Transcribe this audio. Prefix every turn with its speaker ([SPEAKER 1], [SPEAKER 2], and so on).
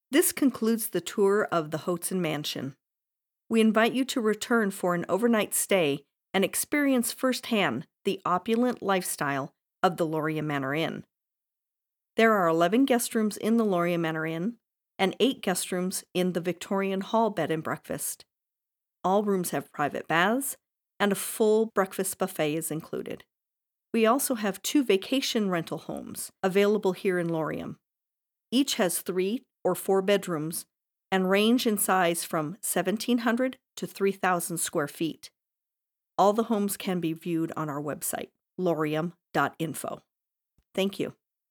[SPEAKER 1] This concludes the tour of the Houghton Mansion. We invite you to return for an overnight stay and experience firsthand the opulent lifestyle of the Loria Manor Inn. There are 11 guest rooms in the Loria Manor Inn and 8 guest rooms in the Victorian Hall Bed and Breakfast. All rooms have private baths, and a full breakfast buffet is included. We also have 2 vacation rental homes available here in Lorium. Each has 3 or 4 bedrooms and range in size from 1,700 to 3,000 square feet. All the homes can be viewed on our website, lorium.info. Thank you.